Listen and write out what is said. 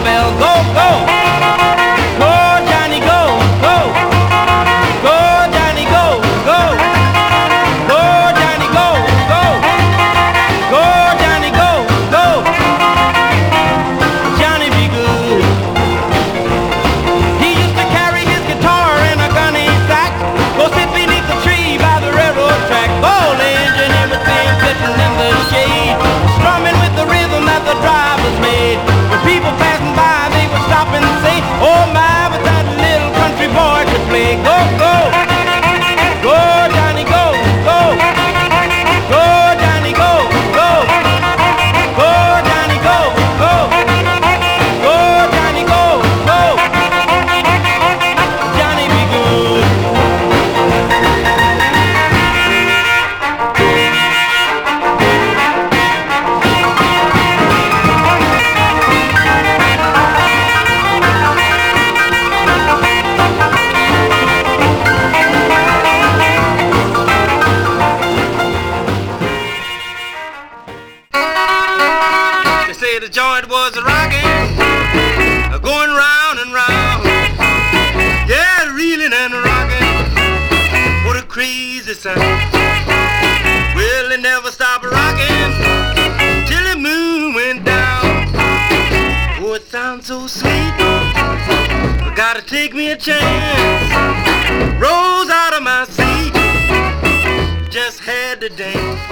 bell. Go, go. Go, Johnny, go, go. Go, Johnny, go, go. Go, Johnny, go, go. Go, Johnny, go, go. Johnny be good. He used to carry his guitar in a gunny sack. Go sit beneath the tree by the railroad track. Old engine, everything sitting in the shade, strumming with the rhythm that the drivers made. When people passing by, they would stop and say, oh my, but that little country boy could play. Go, go. Go, Johnny, go, go. Go, Johnny, go, go. Go, Johnny, go, go. Go, Johnny, go, go. Johnny be good. They say the joint was rocking, going round and round. Yeah, reeling and rocking. What a crazy sound. Well, it never stopped rocking till the moon went down. Oh, it sounds so sweet. I gotta take me a chance. Rose out of my seat, just had to dance.